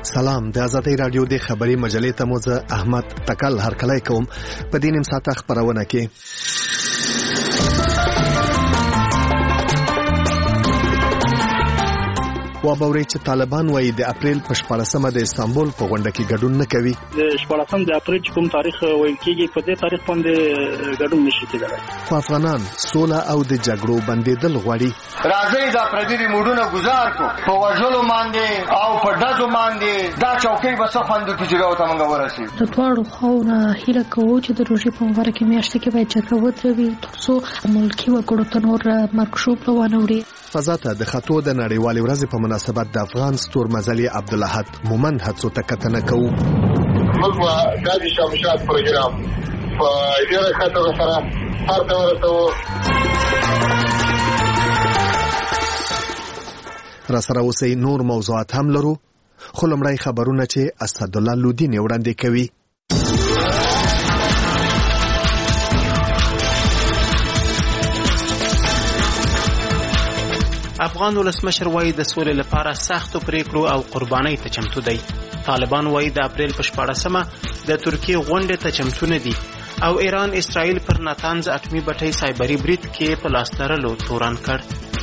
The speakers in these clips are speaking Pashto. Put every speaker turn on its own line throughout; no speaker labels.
سلام، د آزادۍ رادیو د خبري مجلې ته مو زه احمد تکل هرکلی کوم. په دې نیم ساعته خپرونه کې وابوري چې طالبان وايي د اپریل په 14مه د استانبول په غونډه کې ګډون نه کوي.
د 14 د اپریل کوم تاریخ ویل کېږي په دې تاریخ باندې ګډون نشي کېدای.
خو افغانان سوله او د جګړو بندیدل غواړي.
راځي دا پردي موډونه گزار کو په وژلو باندې او په دزو باندې دا چوکۍ بس خوندو کې جوړو ته موږ ورسي.
د ټولو خاونه هیله کوو چې د روزي په مبارک میاشت کې به جګړه ودروي ترڅو ملکی وګړو ته نور مرکشوب روانه وړي.
فضا ته د خطو د نړیوالې ورځې په مناسبت د افغان ستورمزلي عبدالاحد مومند هڅو ته کتنه کوو.
موږ د شامشات پروګرام په ډیره خطر سره هر څه ورته
را سره اوسئ. نور موضوعات هم لرو، خو لومړی خبرونه چې اسدالله لودین وړاندې کوي.
افغان ولسمشر وایي د سولې لپاره سختو پریکړو او قربانۍ ته چمتو دی. طالبان وایي د اپریل په 14مه د ترکیې غونډې ته چمتو نه دي او ایران اسرائیل پر ناتنز اټومي بټۍ سایبري برید کې په لاس لرلو تورن کړ.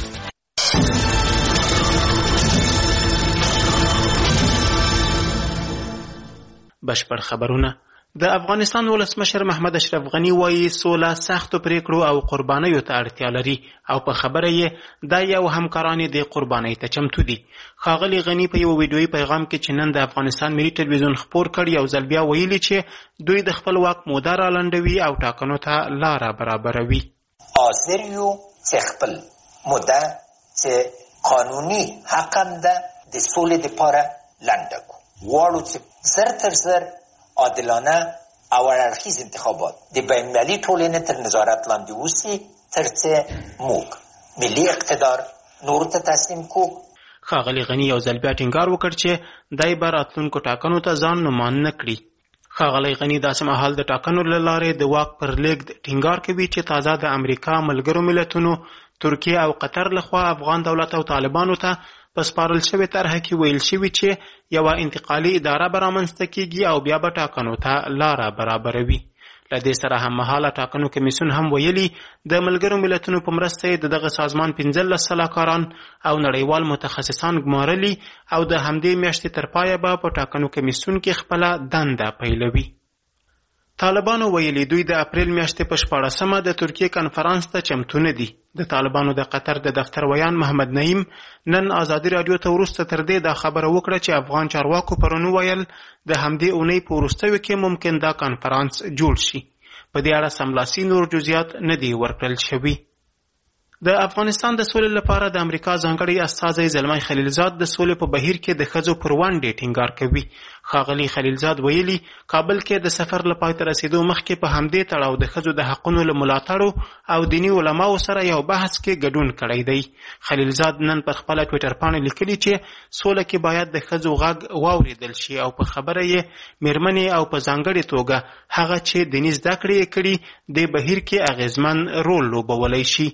بشپړ خبرونه. د افغانستان ولسمشر محمد اشرف غنی وایي سوله سختو پریکړو او قربانیو ته اړتیا لري او په خبره یې دا یو همکارانې د قربانۍ ته چمتو دي. ښاغلي غنی په یو ویډیویي پیغام کې چې نن د افغانستان ملي ټلویزیون خپور کړ یو ځل بیا ویلي چې دوی د خپل واک موده رالنډوي او ټاکنو ته لاره برابروي.
حاضر یو چې خپل موده چې قانوني حق هم ده د سولې دپاره لنډه کړو. غواړو چې زر تر زر عادلانه او هررخیز انتخابات د بین‌المللي ټولنې تر نظارت لاندې وسي ترڅو موږ ملي اقتدار نور ته تسلیم کړو.
ښاغلي غني یو ځل بیا ټینګار وکړ چې دای به راتلونکو ټاکنو ته ځان نومان نه کړي. ښاغلی غني داسې مهال د ټاکنو له لارې د واک پر لیږد ټینګار کوي چې تازه د امریکا ملګرو ملتونو ترکیه او قطر لخوا افغان دولت او طالبانو ته په سپارل شوې طرحه کې ویل شوي چې یوه انتقالي اداره به رامنځته کیږي او بیا به ټاکنو ته لاره برابروي. له دې سره هممهاله ټاکنو کمیسیون هم ویلي د ملګرو ملتونو په مرسته یې د دغه سازمان 15 سلاکاران او نړیوال متخصصان ګمارلي او د همدې میاشتې تر پایه به په ټاکنو کمیسیون کې خپله دنده پیلوي. طالبانو ویلي دوی د اپریل میاشتې په 14مه د ترکیې کنفرانس ته چمتو نه دي. د طالبانو د قطر د دفتر ویان محمد نعیم نن آزادي رادیو ته وروسته تر دې دا خبره وکړه چې افغان چارواکو پرون وویل د همدې اونۍ په وروستیو کې ممکن دا کنفرانس جوړ شي. په دې اړه سملاسي نور جزئیات نه دي ورکړل شوي. د افغانستان د سولې لپاره د امریکا ځانګړی استازی زلمی خلیلزاد د سولې په بهیر کې د ښځو پر ونډې ټینګار کوي. ښاغلي خلیلزاد ویلي کابل کې د سفر له پای ته رسیدو مخکې په همدې تړاو د ښځو د حقونو له ملاتړو او دیني علماو سره یو بحث کې ګډون کړی دی. خلیلزاد نن پر خپله ټویټر پاڼه لیکلي چې سوله کې باید د ښځو غږ واورېدل شي او په خبره یې میرمنې او په ځانګړې توګه هغه چې دیني زده کړې یې کړي د بهیر کې اغیزمن رول لوبولی شي.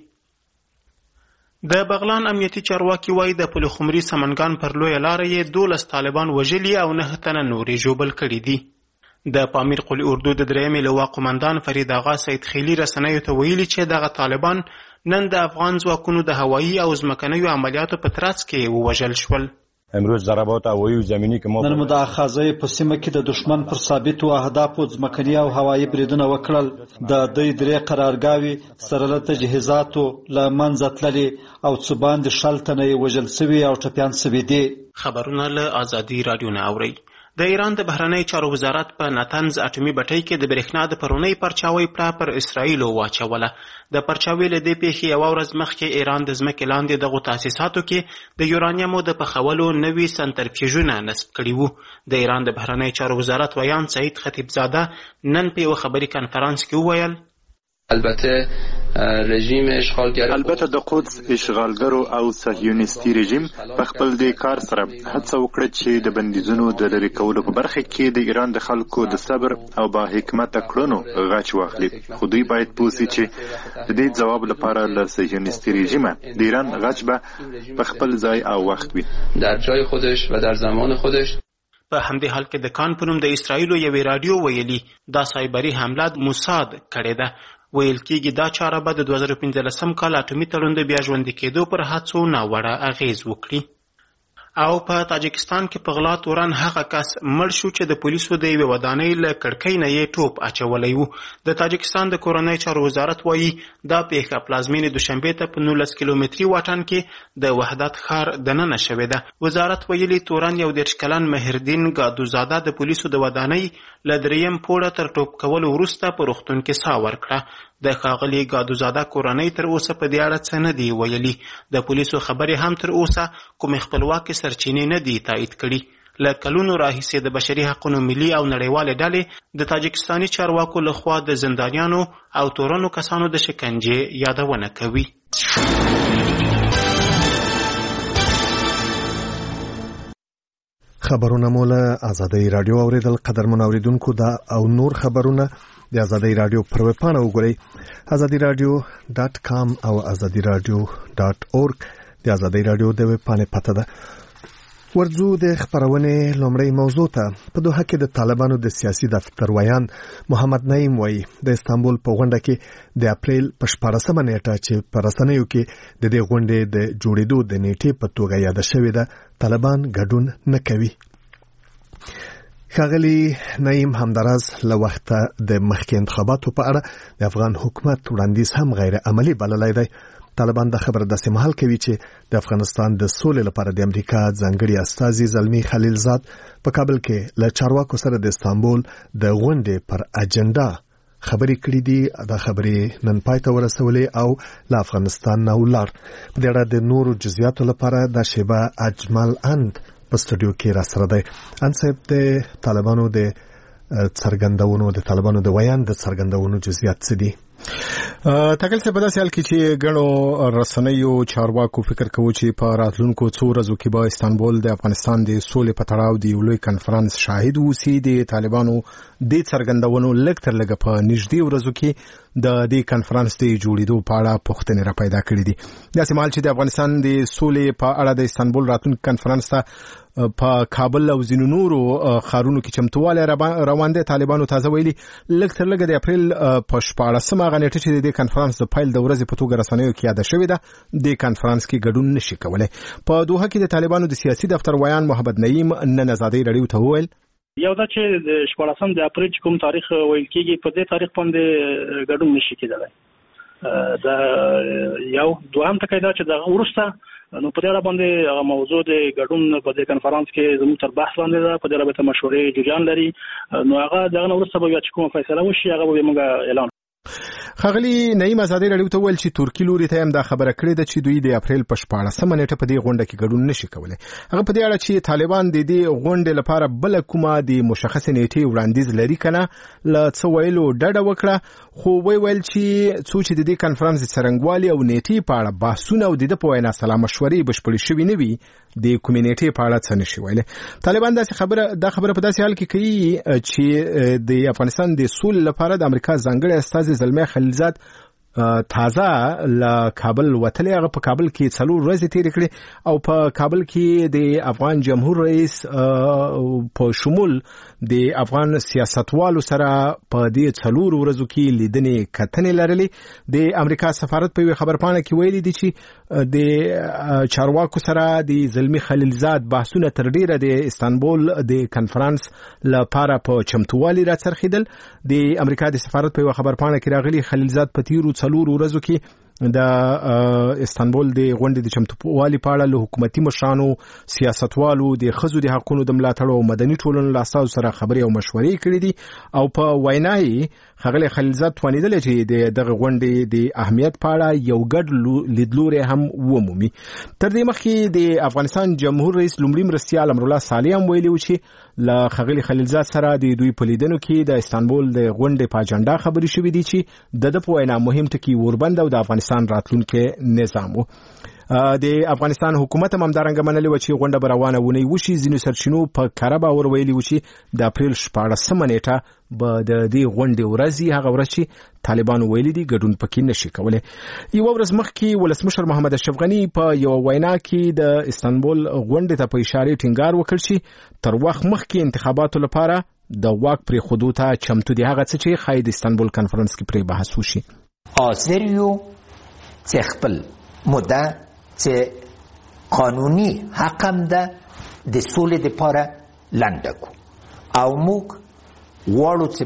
د بغلان امنیتي چارواکي وایي د پلخمري سمنګان پر لویه لاره یې 12 طالبان وژلي او 9 تنه نورې ژوبل کړي دي. د پامیر قلي اردو د درېیمې لواء قمندان فرید آغا سید خیلي رسنیو ته ویلي چې دغه طالبان نن د افغان ځواکونو د هوایي او ځمکنیو عملیاتو په ترڅ کې ووژل شول.
امروز ضربات هوایی و زمینی که ما
نن مداخله په سیمه کې د دشمن پر ثابتو اهدافو ځمکني او هوایي بریدونه وکړل. د دوی درې قرارګاوې سره له تجهیزاتو له منځه تللې او څه باندې 60 تنه یې وژل سوي او ټپیان سوي دي.
خبرونه له آزادي رادیو نه اورئ. د ایران د بهرنی چارو وزارت په ناتنز اټومي بټۍ کې د برېښنا د پرونۍ پرچاوۍ پړه پر اسرائیلو واچوله. د پرچاوۍ له دې پیښې یوه ورځ مخکې ایران د ځمکې لاندې دغو تاسیساتو کې د یورانیمو د پخولو نوي سنترفیوژونه نصب کړي وو. د ایران د بهرنی چارو وزارت ویان سعید خطیبزاده نن په یوه خبري کنفرانس کې وویل
البته رژیم اشغالګر
البته د قدس اشغالګرو او صهیونیستي رژیم په خپل د کار سره هڅه وکړه چې د بندیزونو د لرې کولو په برخه کې د ایران د خلکو د صبر او با حکمت کړنو غچ واخلي. خو دوی باید پوه شي چې د دې ځواب لپاره له صهیونیستي رژیمه د ایران غچ به په خپل ځای او وخت وي،
در جای خودش و در زمان خودش.
په همدې حال کې د کان په نوم د اسرائیلو یوې راډیو ویلي دا سایبري حمله موساد کړې ده. ویل کېږي دا چاره به د 2015 کال اټومي تړون د بیا ژوندي کېدو پر هڅو ناوړه اغیز وکړي. او په تاجکستان کې په غلا تورن هغه کس مړ شو چې د پولیسو د یوې ودانۍ له کړکۍ نه یې ټوپ اچولی و. د تاجکستان د کورنۍ چارو وزارت وایي دا پیښه پلازمینې دوشنبې ته په 19 کیلومتري واټن کې د وحدت ښار دننه شوې ده. وزارت ویلي تورن 31 کلن مهردین ګادوزاده د پولیسو د ودانۍ له 3م پوړه تر ټوپ کولو وروسته په روغتون کې ساه ورکړه. د ښاغلي ګادوزاده کورنۍ تر اوسه په دې اړه څه نه دي ویلي. د پولیسو خبرې هم تر اوسه کومې خپلواکې سرچینې نه دي تایید کړي. له کلونو راهیسې د بشري حقونو ملي او نړیوالې ډلې د تاجکستاني چارواکو لخوا د زندانیانو او تورنو کسانو د شکنجې یادونه کوي.
خبرونه مو له آزادۍ راډیو اوریدل. قدرمن اوریدونکو دا او نور خبرونه د آزادۍ راډیو پر ویب پاڼه وګورئ azadiiradio.com او azadiiradio.org. د آزادۍ راډیو د ویب پاڼې پته ده. ورځو د خبرونې لومړی موضوع ته. په دوحه کې د طالبانو د سیاسي دفتر ویان محمد نعیم وایي د استانبول په غونډه کې د اپریل په 14مه نیټه چې په رسنیو کې د دې غونډې د جوړېدو د نیټې په توګه یاد شوې ده طالبان ګډون نه کوي. ښاغلي نعیم همداراز له وخته د مخکې انتخاباتو په اړه د افغان حکومت وړاندیز هم غیر عملی بللی دی. طالبان د خبره داسې مهال کوي چې د افغانستان د سولې لپاره د امریکا ځانګړي استازي زلمی خلیلزاد په کابل کې له چارواکو سره د استانبول د غونډې پر اجنډا خبرې کړې دي. دا خبرې نن پای ته ورسولې او له افغانستان نه ولاړ. په دې اړه د نورو جزئیاتو لپاره د شیبه اجمل اند په سټوډیو کې را سره دی. ان صاحب د طالبانو د څرګندونو د طالبانو د ویان د څرګندونو جزئیات څه دي؟
تاکل څه په داسې حال کې چې ګڼو رسنیو چارواکو فکر کوي چې په راتلونکو څو ورځو کې به استانبول د افغانستان د سولې په تړاو د یو لوی کنفرانس شاهد وسی. د طالبانو د څرګندونو لږ تر لږه په نږدې ورځو کې د دې کنفرانس د جوړېدو په اړه پوښتنې را پیدا کړې دي. داسې مهال چې د افغانستان د سولې په اړه د استانبول راتلونکي کنفرانس ته په کابل او ځینو نورو ښارونو کې چمتووالی روان دی. طالبانو تازه ویلي لږ تر لږه د اپریل په 14مه نیټه چې د کنفرانس د پیل د ورځې په توګه رسنیو کې یاده شوې ده د کنفرانس کې ګډون نشي کولی. په دوحه کې د طالبانو د سیاسي دفتر ویان محمد نعیم نن آزادۍ راډیو ته وویل
یو دا چې د 14 د اپریل کوم تاریخ ویل کېږي په دې تاریخ باندې ګډون نشي کېدلی. دا یو دوهم ټکی دا چې د ورسته نو په دې اړه باندې موضوع د ګډون په دې کنفرانس کې زموږ تر بحث لاندې ده. په دې اړه به مشورې جریان لري. نو هغه دغه وروسته به چې کومه فیصله وشي هغه به موږ اعلان.
ښاغلي نعیم آزادۍ راډیو ته ویل چې ترکی لوري ته هم دا خبره کړې ده چې دوی د اپریل په 14مه نیټه په دې غونډه کې ګډون نشي کولی. هغه په دې اړه چې طالبان د دې غونډې لپاره بل کومه د مشخص نیټې وړاندیز لري کنه له څه ویلو ډډه وکړه. خو ویل چې څو چې د دې کنفرانس د څرنګوالي او نیټې په اړه بحثونه او د په وینا سلا مشورې بشپړې شوي نه وي د کمیونټي په اړه څه نشي ویلي. طالبان دا خبره په داسې حال کې کوي چې د افغانستان د سولې لپاره د امریکا ځانګړي استازي زلمی خلیلزاد تازه له کابل وتلی. هغه په کابل کې 4 ورځې تیرې کړې او په کابل کې د افغان جمهور رئیس په شمول د افغان سیاستوالو سره په دې 4 ورځو کې لیدنې کتنې لرلې. د امریکا سفارت په خبر پاڼه کې ویلي دي چې د چارواکو سره د زلمی خلیلزاد بحثونه تر ډیره د استانبول د کنفرانس لپاره په چمتووالي را څرخیدل. د امریکا د سفارت په خبر پاڼه کې راغلي خلیلزاد په تیرو 4 ورځو کې د استانبول د غونډې د چمتووالي په اړه له حکومتي مشرانو سیاستوالو د ښځو د حقوقو د ملاتړ او مدني ټولنو له اساسو سره خبرې او مشورې کړې دي. او په وینای ښاغلي خلیلزاد توانیدل چې دغه غونډې د اهمیت په اړه یو ګډ لیدلوري هم ومومي. تر دې مخکې د افغانستان جمهور رئیس لومړي مرستیال امرالله صالح هم ویلي و چې له ښاغلي خلیلزاد سره د دوی په لیدنو کې د استانبول د غونډې په اجنډا خبرې شوې دي چې د په وینا مهم ټکي وربند او د افغانستان راتلونکي نظام و. د افغانستان حکومت هم همدارنګه منلې و چې غونډه به روانه ونی وشي. ځینو سرچینو په کره باور ویلي و چې د اپریل 14 نیټه به د دې غونډې ورځ هغه ورځ چې طالبانو ویلي دي ګډون پکې نشي کولی. یوه ورځ مخکې ولسمشر محمد اشرف غني په یوه وینا کې د استانبول غونډې ته په اشارې ټینګار وکړ چې تر وخت مخکې انتخاباتو لپاره د واک پرېښودو ته چمتو دي، هغه څه چې ښایي د استانبول کنفرانس کې پرې بحث وشي.
حاضر چې خپل موده چې قانوني حق هم ده د سولې دپاره لنډه کو او موږ غواړو چې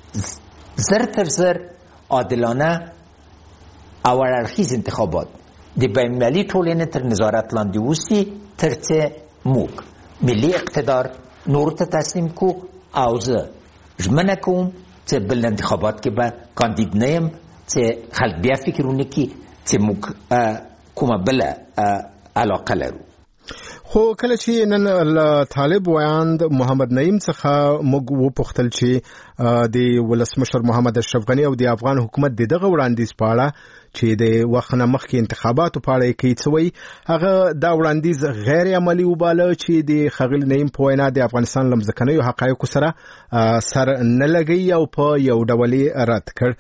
زر تر زر عادلانه او هررخیز انتخابات د بین‌المللي ټولنې تر نظارت لاندې وسي تر څو موږ ملي اقتدار نور ته تسلیم کو او زه ژمنه کوم چې بل انتخابات کې به کاندید نه یم چې خلک بیا فکر ونه کړي چې موږ کومه بله علاقه لرو.
خو کله چې نن طالب ویاند محمد نعیم څخه موږ وپوښتل چې د ولسمشر محمد اشرف غني او د افغان حکومت دغه وړاندیز په اړه چې د وخت نه مخکې انتخاباتو په اړه یې کوي څه وایي، هغه دا وړاندیز غیر عملي وباله چې د ښاغلي نعیم په وینا د افغانستان له مځکنیو حقایقو سره سر نه لګوي او په یو ډول یې رد کړ.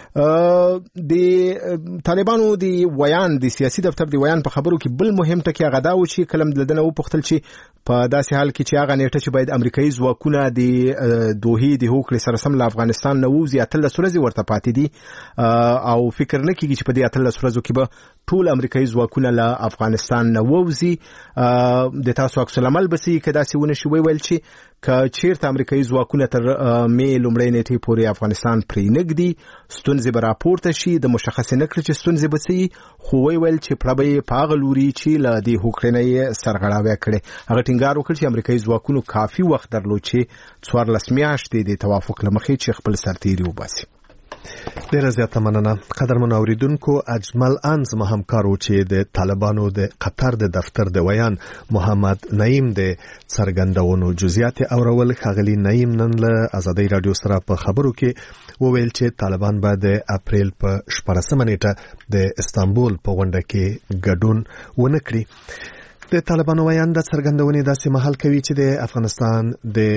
د طالبانو د ویان د سیاسي دفتر د ویان په خبرو کې بل مهم ټکی هغه دا و چې کلم دلدنه وپوښتل چې په داسې حال کې چې هغه نیټه چې باید امریکایي ځواکونه د دوحې د هوکړې سره سم له افغانستان نه ووځي 18 ورځې ورته پاتې دي او فکر نه کېږي چې په دې 18 ورځو کې به ټول امریکایي ځواکونه له افغانستان نه ووځي. د تاسو عکس العمل بسې که داسې ونه شي ویل چې که چیرته امریکایي ځواکونه تر مې لومړۍ نیټې پورې افغانستان پرې نږدي ستونزې به راپورته شي، د مشخصې نه کړي چې ستونزې به څه خو ویل چې پړه به یې په هغه لوري چې له دې هوکړې نه یې سرغړاوی کړې. هغه ټینګار وکړ چې امریکایي ځواکونو کافي وخت درلود چې 14 میاشتې د توافق له مخې چې خپل سرتیري وباسي.
ډیره زیاته مننه. قدرمن اوریدونکو، اجمل انز ما همکار و چې د طالبانو د قطر د دفتر د ویان محمد نعیم د څرګندونو جزئیات اورول. ښاغلي نعیم نن له ازادي رادیو سره په خبرو کې وویل چې طالبان به د اپریل په 14 نیټه د استانبول په غونډه کې ګډون ونه کړي. د طالبانو ویان د څرګندونې داسې مهال کوي چې د افغانستان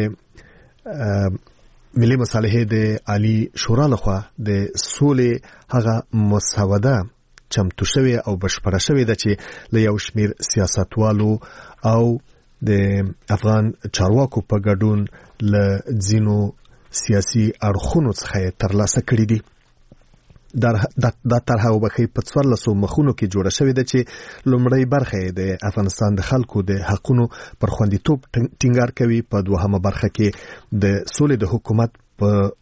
د ملي مصالحې د عالی شورا لخوا د سولې هغه مسوده چمتو شوی او بشپړه شوی ده چې له یو شمیر سیاستوالو او د افغان چارواکو په ګډون له ځینو سیاسي اړخونو څخه ترلاسه کړي دي. دا طرحه وبخي په 14 مخونو کې جوړه شوې ده چې لومړی برخه د افغانستان د خلکو د حقونو پر خوندیتوب ټینګار کوي، په دوهمه برخه کې د سولې د حکومت په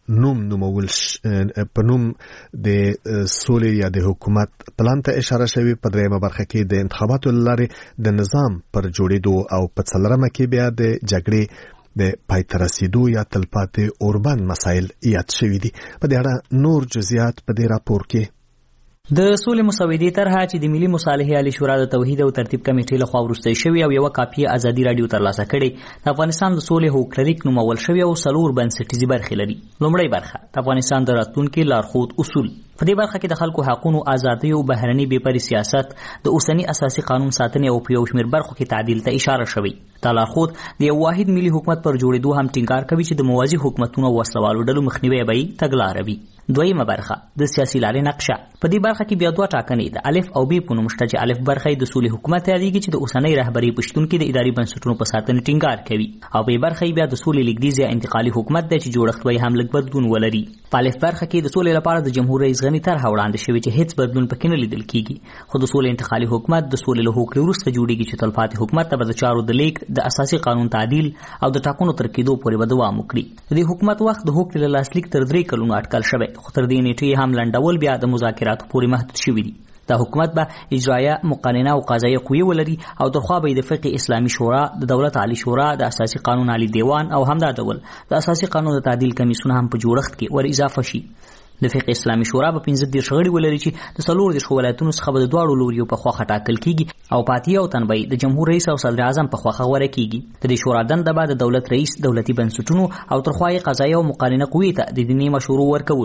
نوم د سولې یا د حکومت پلان ته اشاره شوی، په دریمه برخه کې د انتخاباتو لارې د نظام پر جوړېدو او په څلورمه کې بیا د جګړې د پایته رسیدو یا تلپاتې اوربان مسایل یاد شوي دي. په دې اړه نور جزئیات په دې راپور کې
د سولې مسودې طرحه چې د ملي مصالحې عالی شورا د توحید او ترتیب کمیټې لخوا وروسته شوی او یو کاپی ازادي رادیو ترلاسه کړي د افغانستان د سولې هوکړلیک نومول شوی او څلور بنسټیزې برخې لري. لومړی برخه د افغانستان د راتلونکي لارښود اصول. په دې برخه کې د خلکو حقوقو، ازادۍ او بهرني بېپرې سیاست، د اوسنی اساسي قانون ساتنې او په یو شمېر برخو کې تعدیل ته اشاره شوی. دا لارښود د یو واحد ملي حکومت پر جوړېدو هم ټینګار کوي چې د موازي حکومتونو او وسلوالو ډلو مخنیوی به یې تګلاره وي. دویمه برخه د سیاسي لارې نقشه. په دې برخه کې بیا دوه ټاکنې د الف او ب په نوم شته چې الف برخه د سولې حکومت یادېږي چې د اوسنۍ رهبرۍ په شتون کې د اداري بنسټونو په ساتنه ټینګار کوي، او ب برخه بیا د سولې لیکدیز یا انتقالي حکومت دی چې جوړښت وایي هم لږ بدلون ولري. په الف برخه کې د سولې لپاره د جمهور رئیس غني طرحه وړاندې شوې چې هیڅ بدلون پکې نه لیدل کیږي، خو د سولې انتقالي حکومت د سولې له هوکړې وروسته جوړیږي چې تلپاتې حکومت ته به د چارو د لیک، د اساسي قانون تعدیل او د ټاکنو تر کېدو پورې به دوام وکړي. د حکومت وخت د هوکړې له لاسلیک تر 3 کلونو اټکل شوی، خو تر دې نیټې هم لنډول بیا د مذاکراتو پورې محدود شوی دي. دا حکومت به اجرایه، مقننه او قضایه قوې ولري او ترخوا به د فقه اسلامي شورا، د دولت عالی شورا، د اساسي قانون عالی دیوان او همدا ډول د اساسي قانون د تعدیل کمیسیون هم په جوړښت کې ور اضافه شي. د فقه اسلامي شورا به 15 غړي ولري چې د 14 ولایتونو څخه به د دواړو لوریو په خواخه ټاکل کیږي او پاتې او تنبي د جمهور رئیس او صدر اعظم په خواخه غوړه کیږي. د دې شورا دنده به د دولت رئیس، دولتي بنسټونو او ترخوای قضایه او مقننه قوې ته د دیني مشورو ورکول وي.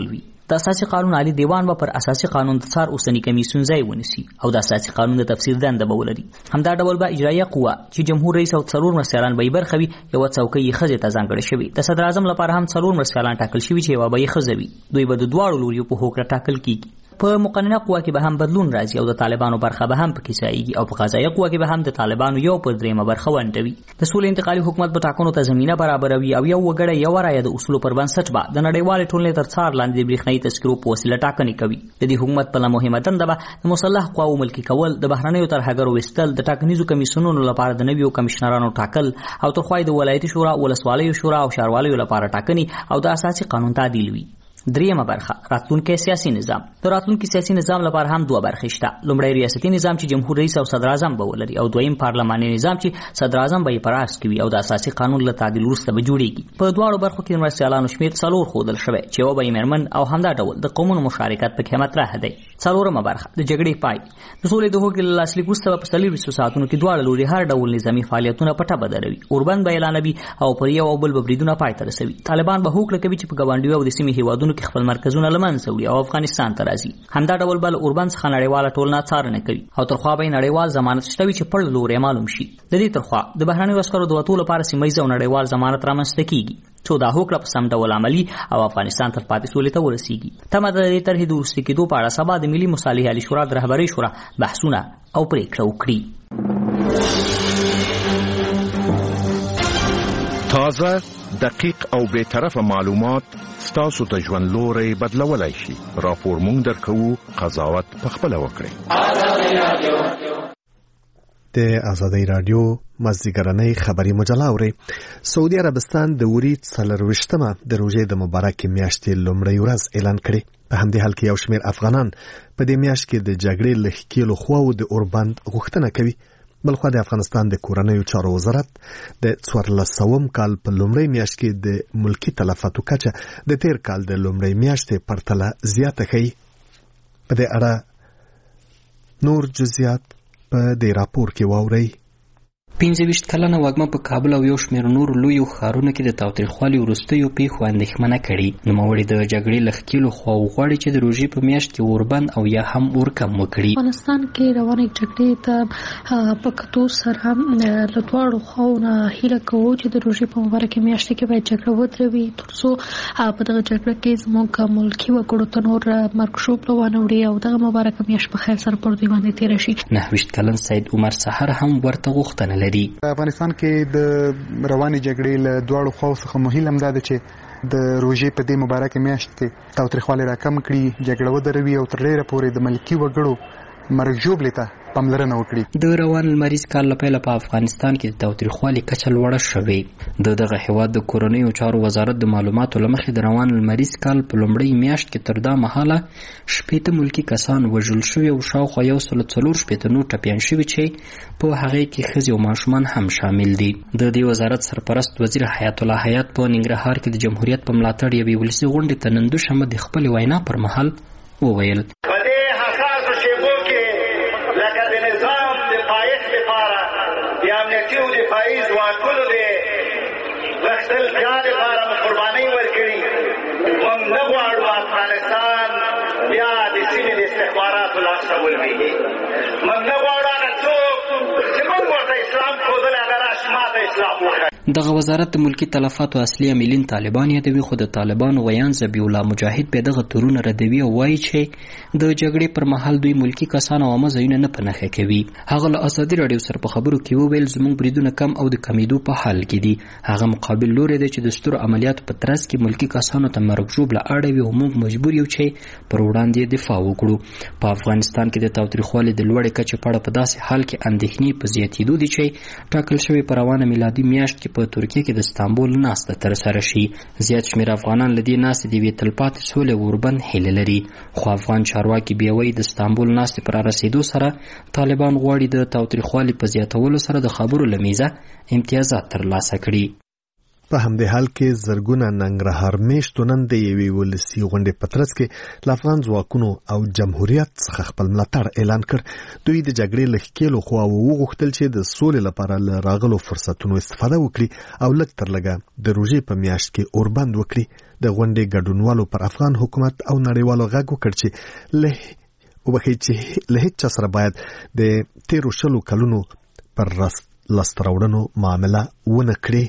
د اساسي قانون عالی دیوان به پر اساسي قانون د څار اوسنی کمیسیون ځای ونیسي او د اساسي قانون د تفسیر دنده به ولري. همدا ډول به اجرایه قوه چې جمهور رئیس او څلور مرستیالان به یې برخه وي یوه څوکۍ یې ښځې ته ځانګړې شوې. د صدر اعظم لپاره هم څلور مرستیالان ټاکل شوي چې یوه به یې ښځه وي. دوی به د دواړو لوریو په هوکړه ټاکل کیږي. په مقننه قوه کې به هم بدلون راځي او د طالبانو برخه به هم پکې ځایږي او په قضایي قوه کې به هم د طالبانو یو پر دریمه برخه ونډوي. د سولې انتقالي حکومت به ټاکنو ته زمینه برابروي او یو وګړی یو رایه د اصولو پر بنسټ به د نړیوالې ټولنې تر څار لاندې د برېښنایي تذکرو په وسیله ټاکنې کوي. د دې حکومت بله مهمه دنده به د مسلح قواو ملکي کول، د بهرنیو ترهګرو ویستل، د ټاکنیزو کمیسیونونو لپاره د نویو کمشنرانو ټاکل او تر خوا د ولایتي شورا، ولسوالیو شورا او ښاروالیو لپاره ټاکنې او د اساسي قانون تعدیل وي. دریمه برخه راتلونکي سیاسي نظام. د راتلونکي سیاسي نظام لپاره هم دوه برخې شته. لومړی ریاستي نظام چې جمهور رئیس او صدر اعظم به ولري او دویم پارلماني نظام چې صدر اعظم به یې په راس کې وي او د اساسي قانون له تعدیل وروسته به جوړیږي. په دواړو برخو کې د مرستیالانو شمېر څلور ښودل شوی چې یوه به یې میرمن او همدا ډول د قومونو مشارکت پکې مطرح دی. څلورمه برخه د جګړې پای. د سولې د هوکړې له لاسلیک وروسته به په 24 ساعتونو کې دواړه لوري هر ډول نظامي فعالیتونه په ټپه دروي، اوربند به اعلانوي او پر یو او بل به بریدونه پای ته رسوي. طالبان به هوکړه کوي چې په ګاونډیو او د سیمې هیوادونو کې خپل مرکزونه لمنځه وړي او افغانستان ته راځي. همدا ډول بل اوربند څخه نړیواله ټولنه څارنه کوي او ترخوا به نړیوال ضمانت شته وي چې پړ لوري معلوم شي. د دې ترخوا د بهرنیو عسکرو د وتو لپاره سیمه‌ییز او نړیوال ضمانت رامنځته کیږي څو دا هوکړه په سم ډول عملي او افغانستان تر پاتې سولې ته ورسیږي. تمه د دې طرحې د وروستي کېدو په اړه سبا د ملي مصالحې عالي شورا د رهبرۍ شورا بحثونه او پرېکړه وکړي.
تازه، دقیق او بی‌طرفه معلومات ستاسو ته ژوند لوری بدلولی شي. راپور مونږ درکوو، قضاوت پخپله وکړئ.
د آزادۍ رادیو مازدیګرنۍ خبري مجله اوري. سعودي عربستان د ورید 24مه د روژې د مبارکې میاشتې لومړۍ ورځ اعلان کړې. په همدې حال کې یو شمېر افغانان په دې میاشت کې د جګړې له ښکېلو خواوو د اوربند غوښتنه کوي. بلخوا د افغانستان د کورنیو چارو وزارت د 1400 کال په لومړۍ میاشت کې د ملکی تلفاتو کچه د تیر کال د لومړۍ میاشتې پرتله زیاته ښیي. په دې اړه نور جزئیات په دې راپور کې واورئ.
25 کلنه وږمه په کابل او یو شمېر نورو لویو ښارونو کې د تاوتریخوالي وروستیو پیښو اندېښمنه کړي. نوموړي د جګړې له ښکېلو خواوو غواړي چې د روژې په میاشت کې اوربند او یا هم اورکم وکړي.
افغانستان کې روانې جګړې ته په کتو سره له دواړو خواوو نه هیله کوو چې د روژې په مبارکې میاشت کې باید جګړه ودروي تر څو په دغه جګړه کې زموږ ملکي وګړو ته نور مرګ ژوبله وانه وړي او دغه مبارکه میاشت په خیر سره پر دوی باندې تېره شي.
29 کلن سید عمر سحر هم ورته غوښتنه لري.
افغانستان کې د روانې جګړې له دواړو خواو څخه مهم هم دا ده چې د روژې په دې مبارکه میاشت کې تاوتریخوالی راکم کړي، جګړه ودروي او تر ډېره پورې د ملکي وګړو مرګ ژوبلې ته پاملرنه وکړي.
د روان لمریز کال له پیله په افغانستان کې د تاوتریخوالي کچه لوړه شوې. د دغه هیواد د کورنیو چارو وزارت د معلوماتو له مخې د روان لمریز کال په لومړۍ میاشت کې تر دا مهاله 80 ملکي کسان وژل شوي او شاوخوا 140 نور ټپیان شوي چې په هغې کې ښځې او ماشومان هم شامل دي. د دې وزارت سرپرست وزیر حیات الله حیات په ننګرهار کې د جمهوریت په ملاتړ یوې ولسي غونډې ته نن دوشنبه د خپلې وینا پر مهال وویل:
دفاعي ځواکونو د غښتل بیا لپاره مو قربانۍ ورکړي. موږ نه غواړو افغانستان بیا د سیمې د استخباراتو لاسته ولوېږي. موږ نه غواړو هغه څوک چې موږ ورته اسلام ښودلی هغه راشي ماته اسلام وښیي.
دغه وزارت د ملکی تلفاتو اصلي عاملین طالبان یادوي، خو د طالبانو ویان ذبیح الله مجاهد به دغه تورونه ردوي او وایي چې د جګړې پر مهال دوی ملکی کسان او عامه ځایونه نه په نښه کوي. هغه له ازادي راډیو سره په خبرو کې وویل زموږ بریدونه کم او د کمیدو په حال کې دي. هغه مقابل لوری دی چې د سترو عملیاتو په ترڅ کې ملکی کسانو ته مرګ ژوبله اړوي او موږ مجبور یو چې پر وړاندې دفاع وکړو. په افغانستان کې د تاوتریخوالي د لوړې کچې په اړه په داسې حال کې اندېښنې په زیاتېدو دي چې ټاکل شوې په روانه میلادي میاشت کې په ترکیه کې د استانبول ناسته ترسره شي. زیات شمېر افغانان له دې ناستې د یوې تلپاتې سولې اوربند هیله لري. خو افغان چارواکي بیا وایي د استانبول ناستې پر رسېدو سره طالبان غواړي د تاوتریخوالي په زیاتولو سره د خبرو له میزه امتیازات ترلاسه کړي.
په همدې حال کې زرګونه ننګرهار میشتو نن د یوې ولسي غونډې په ترڅ کې له افغان ځواکونو او جمهوریت څخه خپل ملاتړ اعلان کړ. دوی د جګړې له ښکېلو خواوو وغوښتل چې د سولې لپاره له راغلو فرصتونو استفاده وکړي او لږ تر لږه د روژې په میاشت کې اوربند وکړي. د غونډې ګډونوالو پر افغان حکومت او نړیوالو غږ وکړ چې له هیڅ چا سره باید د تیرو 20 کلونو پر لاسته راوړنو معامله ونه کړي.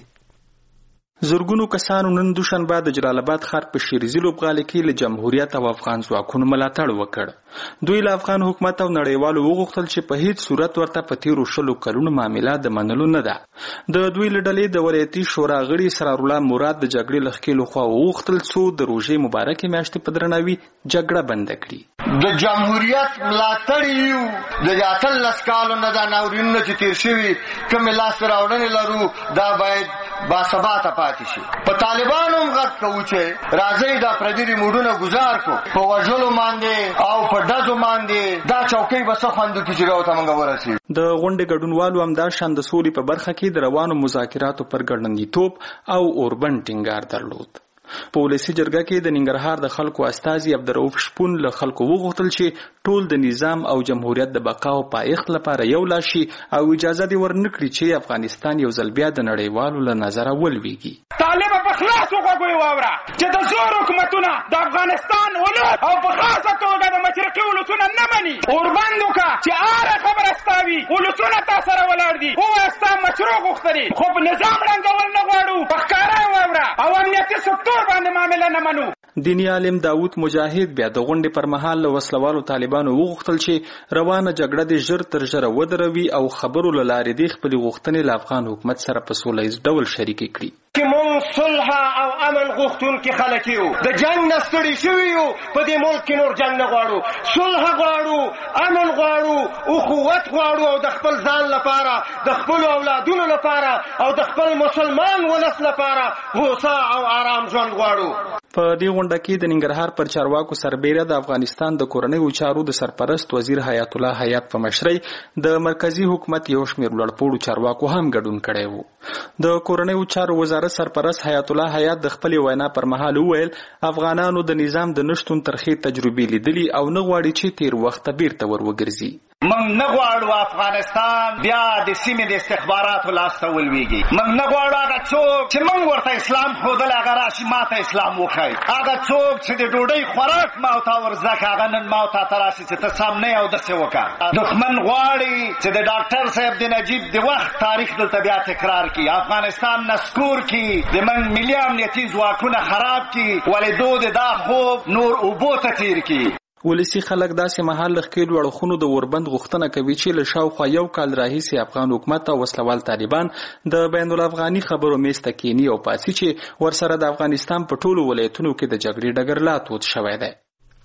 زرګونو کسانو نن دوشنبه د جلال آباد ښار په شیرزي لوبغالي کې له جمهوریت او افغان ځواکونو ملاتړ وکړ. دوی له افغان حکومت او نړیوالو وغوښتل چې په هیڅ صورت ورته په تیرو 20 کلونو معامله د منلو نه ده. د دوی له ډلې د ولایتي شورا غړي سرار الله مراد د جګړې له ښکېلو خوا وغوښتل څو د روژې مبارکې میاشتې په درناوي جګړه بنده کړي.
د جمهوریت ملاتړ یو د 18 کالو نه د ناورینونو چې تیر شوي کومې لاسته راوړنې لرو دا باید باثباته پاتې شي. په طالبانو هم غږ کوو چې راځئ دا پردي ریموټونه ګزار کړو په وژلو باندې او په ډزو باندې دا چوکۍ به څه خوند وکړي چې راوته موږ ورسېږو.
د غونډې ګډونوالو همدا شان د سولې په برخه کې د روانو مذاکراتو پر ګړندیتوب او اوربند ټینګار درلود. په ولسي جرګه کې د ننګرهار د خلکو استازي عبدالرؤف شپون له خلکو وغوښتل چې ټول د نظام او جمهوریت د بقا او پایښت لپاره یو لاس شي او اجازه دې ورنکړي چې افغانستان یو ځل بیا د نړیوالو له نظره ولویږي.
طالب په خلاصو غوږو واوره چې د زور حکومتونه د افغانستان ولود او په خاصه توګه د مشرقي ولسونه نه مني. اوربند وکړه چې هره خبره ستاوي ولسونه تا سره ولاړ دي او ستا مشروع غوښتلي خو په نظام ړنګول نه غواړو. په ښکاره واوره او امنیتي سکتور باندې معامله نه منو.
دینی عالم داود مجاهد بیا د غونډې پر مهال له وسلوالو طالبانو وغوښتل چې روانه جګړه دې ژر تر ژره ودروي او خبرو له لارې دې خپلې غوښتنې له افغان حکومت سره په سوله ییز ډول شریکې کړي.
چې مونږ صلح او امن غوښتونکي خلک یو د جنګ نه ستړي شوي یو په دې ملک کې نور جنګ نه غواړو. صلح غواړو، امن غواړو، اخوت غواړو او د خپل ځان لپاره د خپلو اولادونو لپاره او د خپل مسلمان ولس لپاره هوسا او آرام ژوند غواړو.
په دې غونډه کې د ننګرهار پر چارواکو سربیره د افغانستان د کورنیو چارو د سرپرست وزیر حیات الله حیات په مشرۍ د مرکزی حکومت یو شمېر لوړپوړو چارواکو هم ګډون کړی وو. د کورنیو چارو وزارت سرپرست حیات الله حیات د خپلې وینا پر مهال وویل افغانانو د نظام د نشتون ترخې تجربې لیدلي او نه غواړي چې تیر وخت بیرته ور وګرځي.
موږ نه غواړو افغانستان بیا د سیمې د استخباراتو لاسته ولویږي. موږ نه غواړو هغه څوک چې موږ ورته اسلام ښودل هغه راشي ماته اسلام وښایي. هغه څوک چې د ډوډۍ خوراک ما ته ورزکه هغه نن ما ته راشي چې ته سم نه یې او داسې وکړه. دښمن غواړي چې د ډاکټر صاحب د نجیب د وخت تاریخ دلته بیا تکرار کړي، افغانستان نسکور کړي، د موږ ملي امنیتي ځواکونه خراب کړي، ولې دود دا خوب نور اوبو ته تیر کړي.
ولسی خلک داسې مهال له ښکېلو اړخونو د اوربند غوښتنه کوي چې له شاوخوا یو کال راهیسې افغان حکومت او وسلوال طالبان د بین الافغاني خبرو میز ته کیني او پاسي چې ورسره د افغانستان په ټولو ولایتونو کې د جګړې ډګر لا تود شوی دی.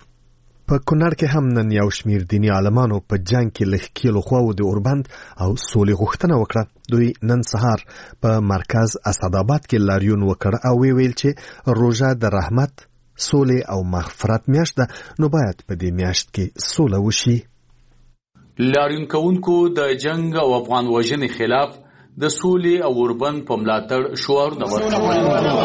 په کونړ کې هم نن یو شمیر دینی عالمانو په جنگ کې له ښکېلو خواو د اوربند او سولې غوښتنه وکړه. دوی نن سهار په مرکز اسداباد کې لاریون وکړ او ویل چې روژه د رحمت سولې او مغفرت میاشت ده، نو باید په دې میاشت کې سوله وشي.
لاریون کوونکو د جنگ او افغان وژنې خلاف د سولې او اوربند په ملاتړ شعارونه ورکول.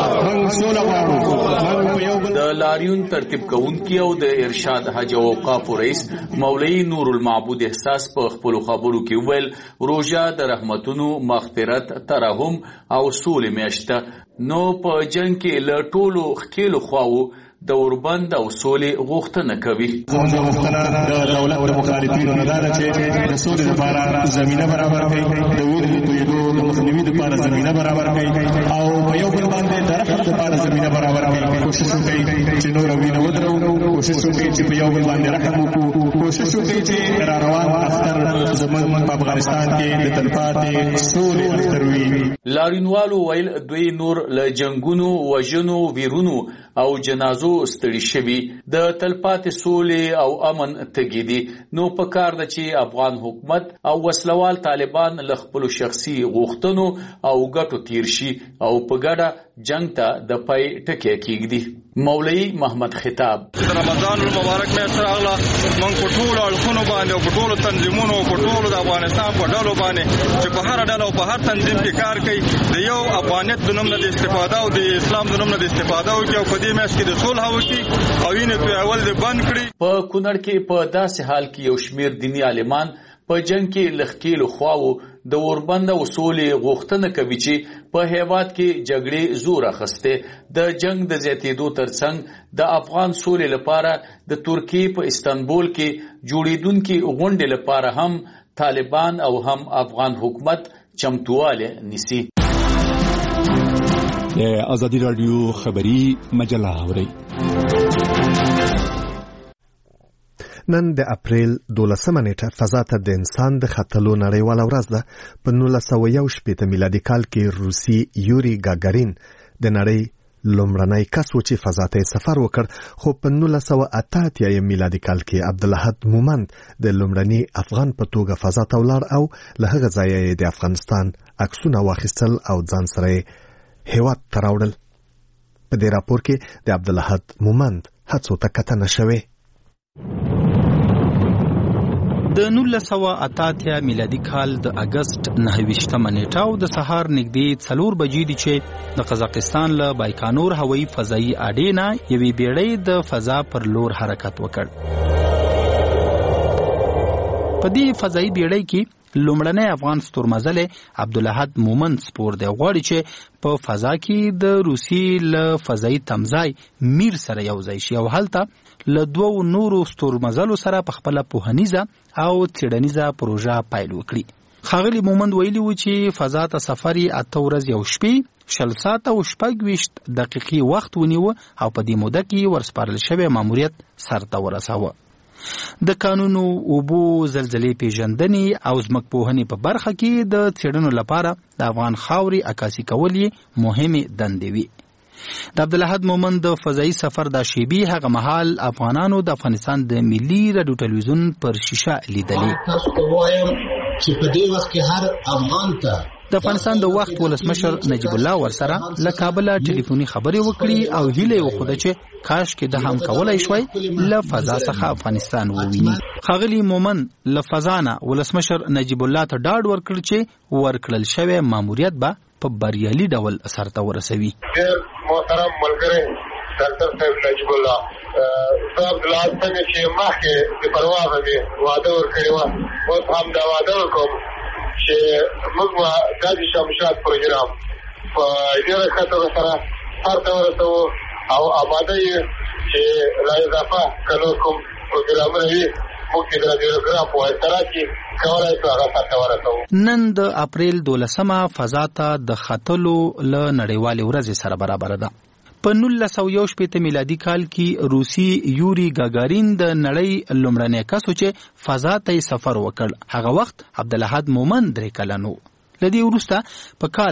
د لاریون ترتیب کوونکي او د ارشاد حج او اوقاف رئیس مولوی نور المعبود احساس په خپل خبرو کې ویل روژه د رحمتونو مغفرت ترحم او سولې میاشت ده، نو په جنگ کې له ټولو ښکېلو خواوو د اوربند او سولې غوښتنه کوي.
زموږ غوښتنه د دولت د مخالفینو نه ده چې د سولې لپاره زمینه برابر کړي، د وینې د تویېدو د مخنیوي لپاره زمینه برابر کړي او په یو بل باندې د رحمت لپاره زمینه برابر کړي. کوشش وکړي چې نور وینه ودرو، کوشش وکړي چې په یو بل باندې رحم وکړو، کوشش وکړي چې را روان اختر زموږ په افغانستان کې د تلپاتې سولې اختر وي.
لاریونوالو ویل دوی نور له جنګونو، وژنو، ویرونو او جنازو ستړي شوي د تلپاتې سولې او امن تږي دي، نو په کار ده چې افغان حکومت او وسلوال طالبان له خپلو شخصي غوښتنو او ګټو تیر شي او په ګډه جنگ ته د پای ټکی کېږدي. مولوی محمد خطاب
د رمضان المبارک میاشت راغله، موږ په ټولو اړخونو باندې او په ټولو تنظیمونو او په ټولو د افغانستان په ډلو باندې چې په هر ډله او په هر تنظیم کې کار کوي د یو افغانیت د نوم نه د استفاده او د اسلام د نوم نه د استفاده وکړي او په دې میاشت کې د صلح وکړي او وینې تویول دې بند کړي.
په کونړ کې په داسې حال کې یو شمیر دیني عالمان په جنگ کې لخکېلو خواو د اوربند او سولې غوښتنه کوي چې په هیواد کې جګړې زور اخسته د جنگ د زیاتېدو ترڅنګ د افغان سولې لپاره د ترکیې په استانبول کې جوړیدونکو غونډې لپاره هم طالبان او هم افغان حکومت چمتواله نیسي.
ازادي رادیو خبری مجله اوري.
نن د اپریل 12 نیټه فضا ته د انسان د ختلو نړیواله ورځ ده. په 1961 میلادي کال کې روسي یوري ګاګارین د نړۍ لومړنی کس و چې فضا ته سفر وکړ، خو په 1988 میلادي کال کې عبدالحد مومند د لومړني افغان په توګه فضا ته ولاړ او له هغه ځایه د افغانستان عکسونه واخیستل او ځان سره هیواد ته راوړل. په دې راپور کې د عبدالحد مومند هڅو ته کتنه شوې.
د 1988 میلادي کال د اگست 29 نیټه او د سهار نږدې 4 بجې دي چې د قزاقستان له بایکانور هوایي فضایي اډې نه یوې بیړۍ د فضا پر لور حرکت وکړ. په دې فضایي بیړۍ کې لومړنی افغان ستورمزل عبدالحد مومند سپور دی، غواړي چې په فضا کې د روسي له فضایي تمځای میر سره یو ځای شي او هلته له 2 نورو ستورمزلو سره په خپله پوهنیزه او څېړنیزه پروژه پیل وکړي. ښاغلي مومند ویلي و چې فضا ته سفر یې 8 ورځې او شپې 60 ساعته او 26 دقیقې وخت ونیوه او په دې موده کې ورسپارل شوی ماموریت سرته ورساوه. د قانونو، اوبو، زلزلې پیژندنې او ځمکپوهنې په برخه کې د څېړنو لپاره د افغان خاورې عکاسي کول یې مهمې دندې وي. د عبدالحد مومند د فضایي سفر د شیبې هغه مهال افغانانو د افغانستان د ملي راډیو ټلویزیون پر شیشه لیدلې.
تاسو ته وایم چې په دې وخت کې هر افغان ته
د افغانستان د وخت ولسمشر نجیب الله ورسره له کابله ټلیفوني خبرې وکړي او هیله وکړه چې کاش کې د هم کولای شوی له فضا څخه افغانستان وویني. ښاغلي مومند له فضا نه ولسمشر نجیب الله ته ډاډ ورکړ چې ورکړل شوی ماموریت به په بریالي ډول سرته ورسوي.
محترم ملګری ډاکټر صاحب نجیب الله صاحب د لاس څنګه چې مخکې د پرواز دی وعده ورکړی و، اوس هم دا وعده وکړم چې موږ به دا د شمشاد پروګرام په ډېره ښه توګه سره سرته ورسوو او آماده یې چې لا اضافه که نور کوم پروګرامونه وي موږ چې د راډیوګرام په واسطه کې کولی شو هغه سرته ورسوو.
نن د اپریل 12 فضا ته د ختلو له نړیوالې ورځې سره برابره ده. په 1961 میلادي کال کې روسي یوري ګاګارین د نړۍ لومړنی کس و چې فضا ته سفر وکړ. هغه وخت عبدالحد مومند 3 کلن و. له دې وروسته په کال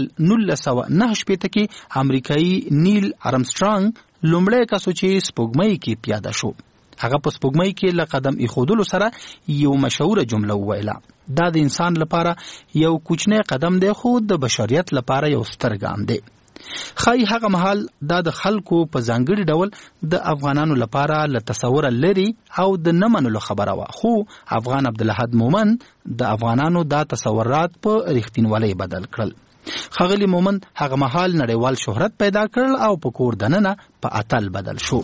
1969 کې امریکایي نیل ارمسټرانګ لومړی کس و چې سپوږمۍ کې پیاده شو. هغه په سپوږمۍ کې له قدم ایښودلو سره یو مشهوره جمله وویله: دا د انسان لپاره یو کوچنی قدم دی خو د بشریت لپاره یو ستر ګام دی. خای هغه مهال دا د خلکو په ځانګړي ډول د افغانانو لپاره له تصوره لري او د نه منلو خبره وه، خو افغان عبدالحد مومند د افغانانو دا تصورات په رښتینولۍ بدل کړل. ښاغلي مومند هغه مهال نړیوال شهرت پیدا کړل او په کور دننه په اتل بدل شو.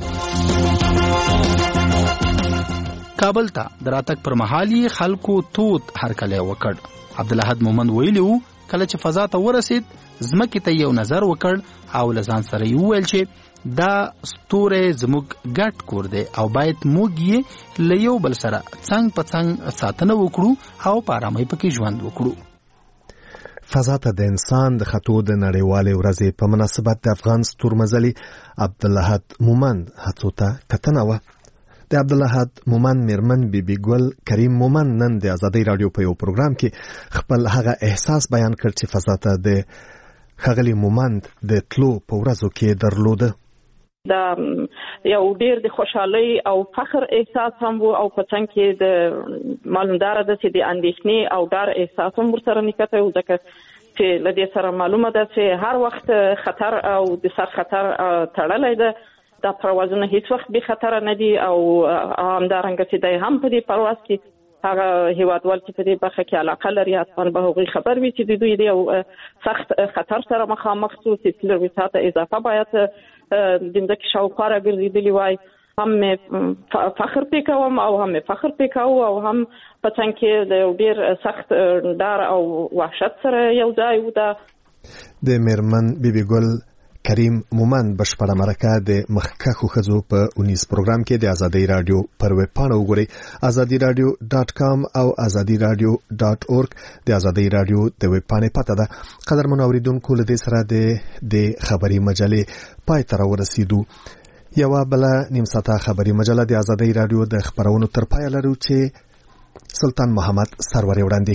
کابل ته د راتګ پر مهال یې خلکو تود هرکلی وکړ. عبدالحد مومند ویلي و کله چې فضا ته ورسید ځمکې ته یو نظر وکړ او له ځان سره یې وویل چې دا ستوری زموږ ګډ کور دی او باید موږ یې له یو بل سره څنګ په څنګ ساتنه وکړو او په ارامۍ پکې ژوند وکړو.
فضا ته د انسان د خطو د نړیوالې ورځې په مناسبت د افغان ستورمزلي عبدالحد مومند هڅو ته کتنه وه. د عبدالحد مومند میرمن بیبي ګل کریم مومند نن د ازادۍ راډیو په یو پروګرام کې خپل هغه احساس بیان کړ چې فضا ته د ښاغلي مومند د تلو په ورځو کې درلوده.
دا یو ډیر د خوشحالۍ او فخر احساس هم وو او په څنګ کې د معلومداره ده چې د اندېښنې او ډار احساس هم ورسره نښتی و، ځکه چې له دې سره معلومه ده چې هر وخت خطر او د سر خطر تړلی ده. دا پروازونه هیڅ وخت به خطر نه دي او همدارنګه چې د هم په دې پرواز کې هغه هیوادوال چې په دې برخه کې علاقه لري حتما به هغوی خبر وي چې دوی د سخت خطر سره مخامخ شو چې څلور ساعته اضافه باید د ځمکې شاوخوا راګرځېدلي وای. هم فخر پې کوم او هم فخر پې کوو او هم په څنګ کې د ډېر سخت ډار او وحشت سره یو ځای و.
د میرمن بیبي ګل کریم مومند بشپړه مرکه د مخکښو ښځو په 19 پروګرام کې د ازادي رادیو پر ویب پاڼه وګورئ azadiradio.com او azadiradio.org د ازادي رادیو د ویب پاڼې پته ده. قدرمن اوریدونکو له دې سره د خبري مجلې پای ته ورسېدو. یو بل نیم ساعته خبري مجله د ازادي رادیو د خبرونو تر پای لرو چې سلطان محمد سرور وړاندې